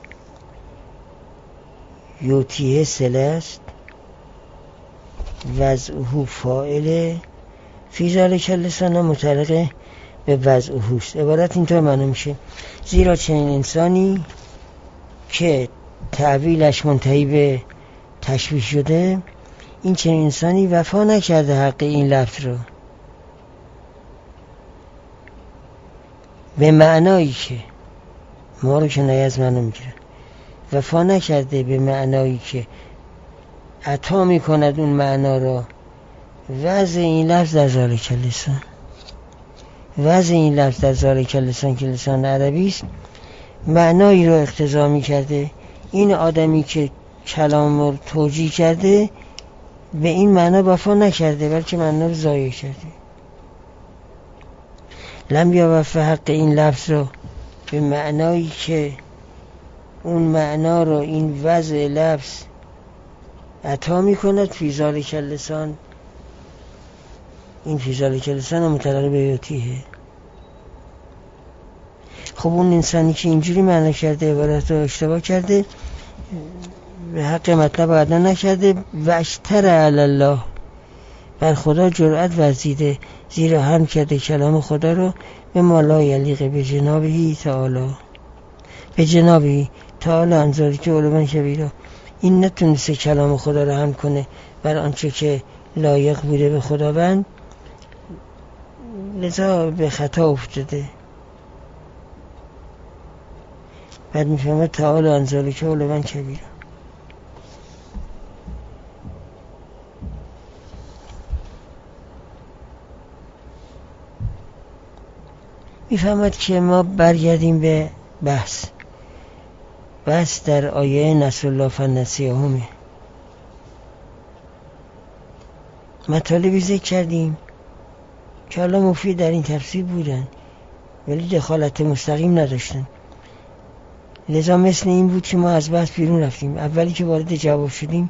یوتیه صله است، وضعه فاعله، فی ذالک اللسان متعلق به وضعه است. عبارت اینطور معنی میشه: زیرا چنین انسانی که تعبیلش منتهی به تشبیه شده، این چنین انسانی وفا نکرده حق این لفظ رو به معنایی که ما رو کنایه از معنی میگیره، وفا نکرده به معنایی که عطا میکند اون معنا رو. وضع این لفظ در ذالک اللسان، وضع این لفظ در ذالک اللسان که لسان عربی است، معنایی رو اقتضا میکرده. این آدمی که کلام رو توجیه کرده به این معنا وفا نکرده، بلکه معنا رو ضایع کرده. لم یوفه حق این لفظ رو به معنایی که اون معنا رو این وضع لفظ عطا میکند فی ذالک اللسان. این فی ذالک اللسان متعلق به یعطیه. خب اون انسانی که اینجوری معنا کرده، عبارت رو اشتباه کرده، به حق مطلب ادا نکرده و اشتر علی الله، بر خدا جرأت ورزیده، زیرا هم کرده کلام خدا رو به ما لا یلیق به جنابه تعالی عن ذلک علوا کبیرا. این نتونسته کلام خدا رو هم کنه بر آنچه که لایق بوده به خداوند، لذا به خطا افتاده. بعد میفهمه تعالی عن ذلک علوا کبیرا. میفهمد که ما برگردیم به بحث در آیه نسوا الله فنسیهم. مطالبی ذکر کردیم که حالا مفید در این تفسیر بودن ولی دخالت مستقیم نداشتن، لذا مثل این بود که ما از بحث بیرون رفتیم. اولی که وارد جواب شدیم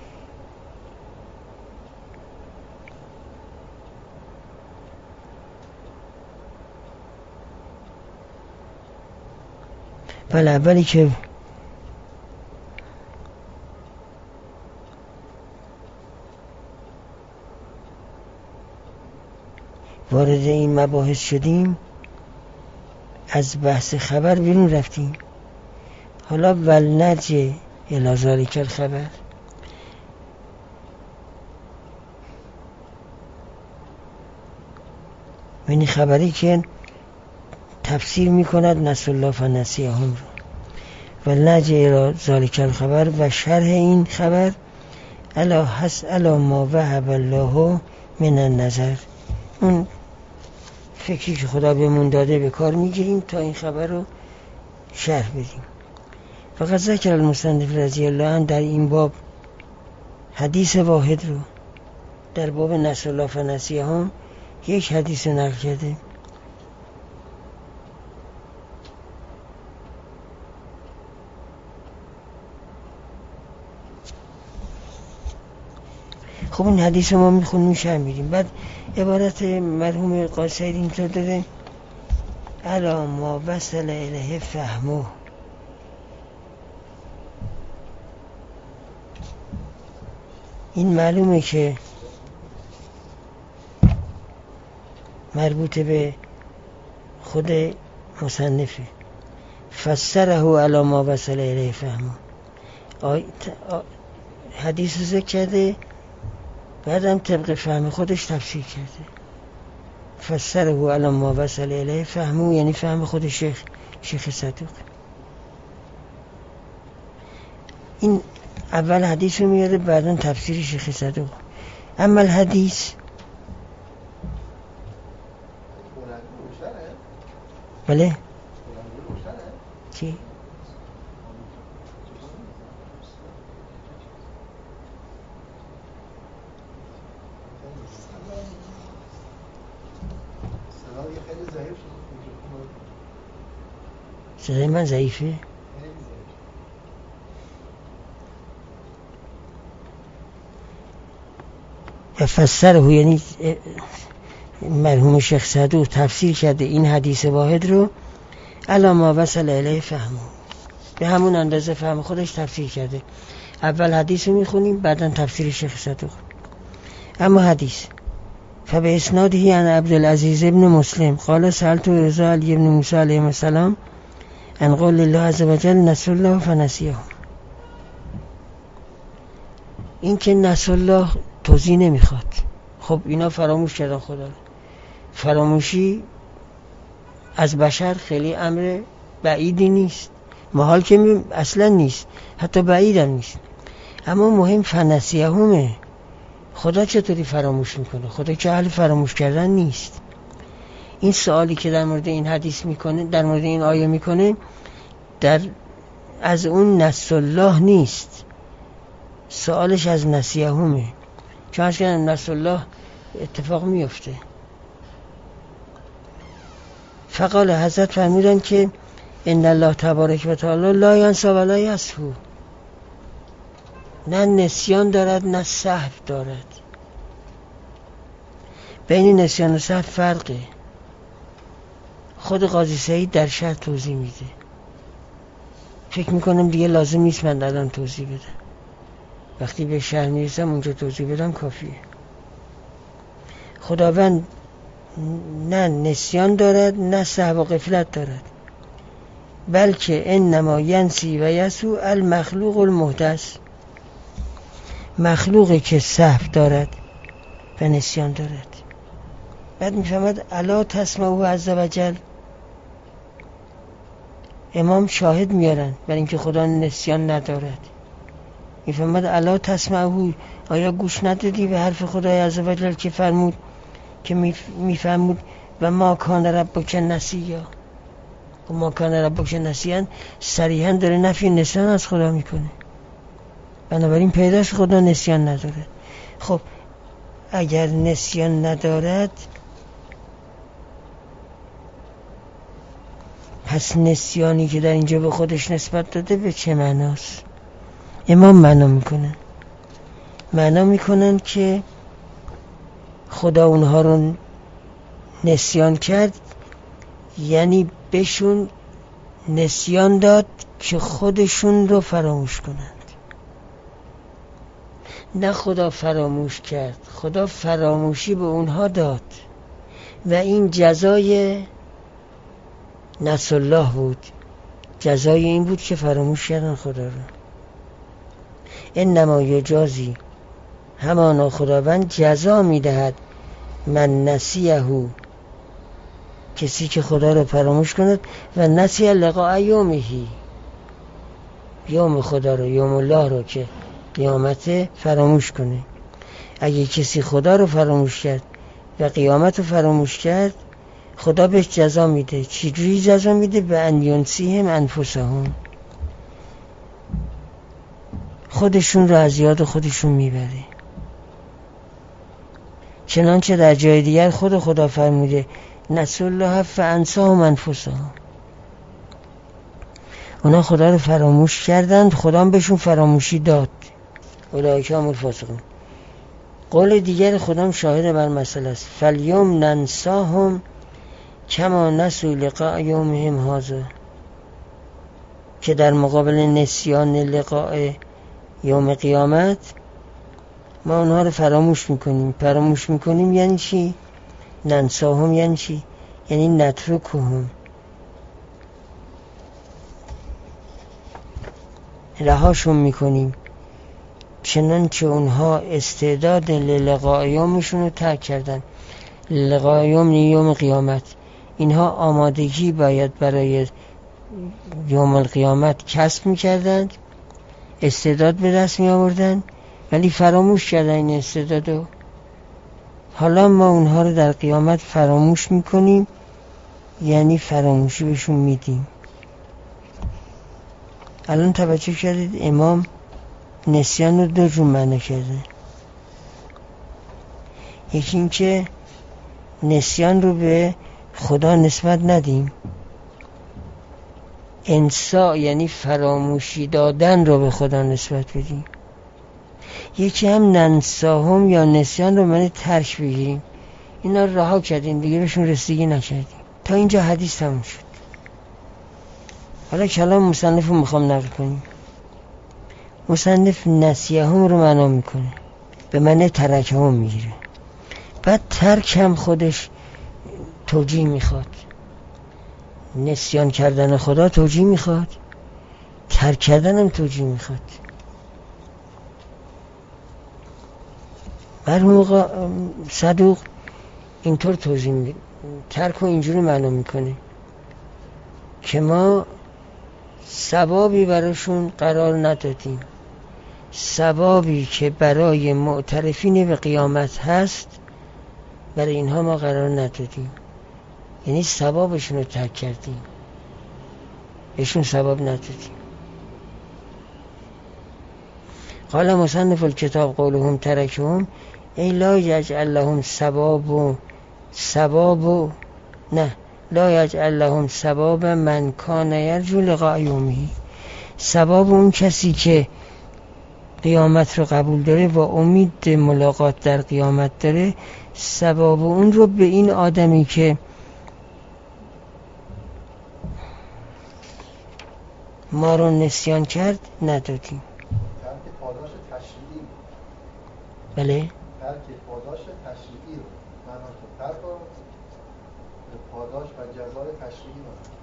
اولی که وارد این مباحث شدیم از بحث خبر بیرون رفتیم. حالا ولنرجع الی ذلک الخبر، یعنی خبری که تفسیر میکند نسوا الله فنسیهم رو. و لجه ذالک الخبر و شرح این خبر علا ما وهب الله من النظر، اون فکری که خدا بهمون داده به کار میگیریم تا این خبر رو شرح بدیم. فقط ذکر المصنف رضی الله عنه در این باب حدیث واحد رو در باب نسوا الله فنسیهم یک حدیث رو نقل کرده. خب این حدیث ما میخونیم شرح میدیم. بعد عبارت مرحوم قاصدی اینطور داره الا ما وصل الیه فهمه، این معلومه که مربوط به خود مصنفه. فسره علی ما وصل الیه فهمه، حدیث رو ذکر کرده بعدم طبق فهم خودش تفسیر کرده. فسره علی ما وصل الیه فهمه یعنی فهم خود شیخ صدوق. این اول حدیث رو میاره بعدن تفسیر شیخ صدوق. اما الحدیث بله چی؟ صدای من ضعیفه؟ فسره یعنی مرحوم شیخ صدوق تفسیر کرده این حدیث واحد رو علی ما وصل الیه فهمه، به همون اندازه فهم خودش تفسیر کرده. اول حدیث رو میخونیم بعدن تفسیر شیخ صدوق. اما حدیث فبه اسناده عن عبدالعزیز ابن مسلم قال سألت رضا علی ابن موسی علیه السلام ان قول الله عز وجل نسوا الله فنسیهم. این که نسوا الله توضیح نمیخواد. خب اینا فراموش کردن خدا رو. فراموشی از بشر خیلی امر بعیدی نیست، محال که اصلا نیست، حتی بعید هم نیست. اما مهم فنسیهمه، خدا چطوری فراموش میکنه؟ خدا که اهل فراموش کردن نیست. این سوالی که در مورد این حدیث میکنه، در مورد این آیه میکنه، از اون نسوا الله نیست، سوالش از نسیهمه. چون از که نسوا الله اتفاق میفته. فقال حضرت فرمودن که ان الله تبارک و تعالی لا ینسی و لا یسهو، نه نسیان دارد نه سهو دارد. بین نسیان و سهو فرقه. خود قاضی سعید در شرح توضیح میده. فکر میکنم دیگه لازم نیست من الان توضیح بدم، وقتی به شرح میرسم اونجا توضیح بدم کافیه. خداوند نه نسیان دارد نه سهو و غفلت دارد، بلکه انما ینسی و یسو المخلوق المحدث، مخلوقی که سهو دارد و نسیان دارد. بعد میفهمد الا تسمعوا عز وجل، امام شاهد میارن برای اینکه خدا نسیان ندارد. میفهمد الا تسمعوا، آیا گوش ندادی به حرف خدای عز وجل که فرمود که میفهمود و ما کان ربک نسیا. و ما کان ربک نسیان صریحا داره نفی نسیان از خدا میکنه، بنابراین پیداش خدا نسیان نداره. خب اگر نسیان ندارد پس نسیانی که در اینجا به خودش نسبت داده به چه معناست؟ امام معنا میکنن که خدا اونها رو نسیان کرد، یعنی بهشون نسیان داد که خودشون رو فراموش کنند. نه خدا فراموش کرد، خدا فراموشی به اونها داد و این جزای نسوا الله بود، جزای این بود که فراموش کردن خدا رو. انما یجازی، همانا خداوند جزا میدهد من نسیهو، کسی که خدا رو فراموش کند، و نسی لقاء یومهی، یوم خدا رو، یوم الله رو که قیامت فراموش کنه. اگه کسی خدا رو فراموش کرد و قیامت رو فراموش کرد، خدا بهش جزا میده. چجوری جزا میده؟ به ان ینسیهم انفسهم، خودشون رو از یاد خودشون میبره. چنانچه در جای دیگر خدا فرموده نسوا الله فانساهم انفسهم، اونا خدا رو فراموش کردند، خدا هم بهشون فراموشی داد. اولئک هم الفاسقون. قول دیگر خدا هم شاهد بر مسئله است. فالیوم ننساهم کما نسوا لقاء یومهم هذا، که در مقابل نسیان لقاء یوم قیامت ما اونها رو فراموش میکنیم. فراموش میکنیم یعنی چی؟ ننساهم یعنی چی؟ یعنی نترکهم، رهاشون میکنیم. چنانچه اونها استعداد للقاء یومشون رو ترک کردن. لقاء یوم یوم قیامت، اینها آمادگی باید برای یوم القیامت کسب میکردند، استعداد به دست می آوردن، ولی فراموش کردن این استعدادو. حالا ما اونها رو در قیامت فراموش میکنیم، یعنی فراموشی بهشون میدیم. الان توجه کردید امام نسیان رو دو جور معنی کرده. یکی این که نسیان رو به خدا نسبت ندیم، انسا یعنی فراموشی دادن رو به خدا نسبت بدیم. یکی هم ننساهم یا نسیان رو معنی ترک بگیریم، اینا رها کردیم دیگه، بهشون رسیدگی نکردیم. تا اینجا حدیث تموم شد. حالا کلام مصنف رو میخوام نقل کنیم. مصنف نسیهم رو معنا میکنه، به معنی ترکهم میگیره. بعد ترک هم خودش توجیه میخواد. نسیان کردن خدا توجیه میخواد، ترک کردن هم توجیه میخواد. مرحوم صدوق اینطور توضیح میده، ترک رو اینجوری معنا میکنه که ما ثوابی براشون قرار ندادیم، ثوابی که برای معترفین به قیامت هست برای اینها ما قرار ندادیم، یعنی ثوابشون رو ترک کردیم، بهشون ثواب ندادیم. قال مصنف الکتاب قولهم ترکهم ای لا یجعل لهم لا یجعل لهم ثواب من کان یرجو لقاء یومه، ثواب اون کسی که قیامت رو قبول داره و امید ملاقات در قیامت داره، ثواب اون رو به این آدمی که ما رو نسیان کرد ندادیم. ترک پاداش تشریعی. بله؟ ترک پاداش تشریعی رو معناش ترک رو به پاداش و جزای تشریعی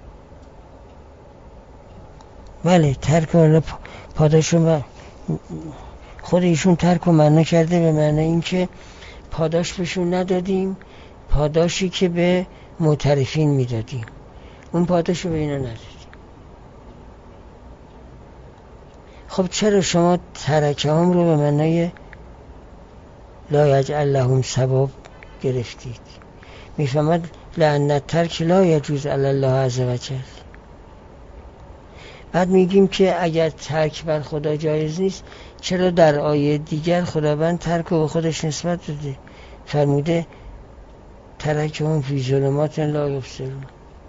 رو. بله، ترک رو پاداش رو خود ایشون ترک رو معنا کرده به معنی این که پاداش بهشون ندادیم، پاداشی که به معترفین میدادیم اون پاداش رو به اینا ندادیم. خب چرا شما ترکهم رو به معنای لا یجعل لهم ثواب گرفتید؟ میفهمد لأن الترک لا یجوز علی الله عز وجل. بعد میگیم که اگر ترک بر خدا جایز نیست، چرا در آیه دیگر خداوند ترک رو به خودش نسبت داده؟ فرموده ترکهم فی ظلمات لا یبصرون.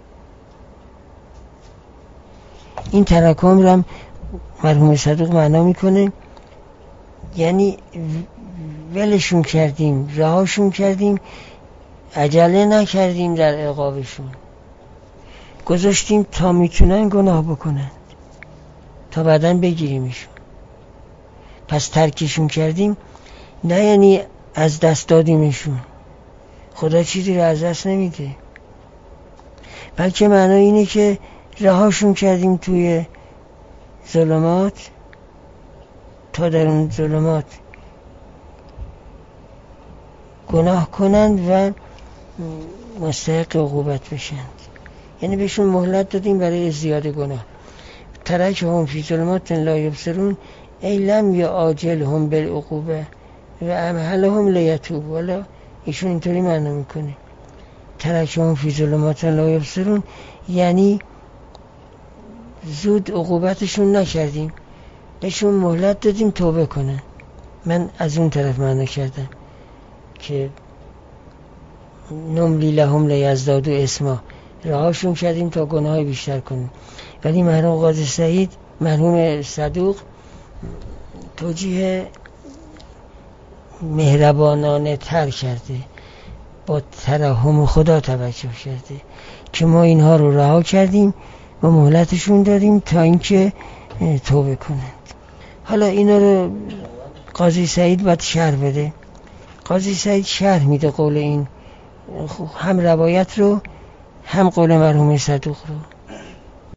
این ترکهم رو هم مرحوم صدوق معنا میکنه یعنی ولشون کردیم، رهاشون کردیم، عجله نکردیم در عقابشون، گذاشتیم تا میتونن گناه بکنن تا بعداً بگیریمشون. پس ترکشون کردیم نه یعنی از دست دادیمشون، خدا چیزی رو از دست نمیده، بلکه معنی اینه که رهاشون کردیم توی ظلمات تا در اون ظلمات گناه کنند و مستحق عقوبت بشند. یعنی بهشون مهلت دادیم برای زیاده گناه. ترکهم فی ظلمات لا یبصرون ای لم یعاجلهم بالعقوبه و امهلهم لیتوب. والا ایشون اینطوری معنی میکنه ترکهم فی ظلمات لا یبصرون، یعنی زود عقوبتشون نکردیم، بهشون مهلت دادیم توبه کنن. من از اون طرف معنی کردم که نملی لهم لیزدادوا اسما، رهاشون کردیم تا گناه بیشتر کنیم. ولی مرحوم قاضی سعید، مرحوم صدوق، توجیه مهربانانه تر کرده، با ترحم خدا توجه کرده که ما اینها رو رها کردیم و مهلتشون دادیم تا اینکه توبه کنند. حالا اینا رو قاضی سعید باید شرح بده. قاضی سعید شرح میده قول این، هم روایت رو هم قول مرحوم صدوق رو.